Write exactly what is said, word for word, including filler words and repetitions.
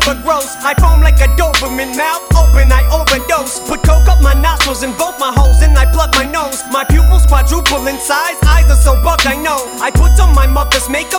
but gross. I foam like a Doberman, mouth open, I overdose. Put coke up my nostrils and both my holes, and I plug my nose. My pupils quadruple in size, eyes are so bugged I know. I put on my mother's makeup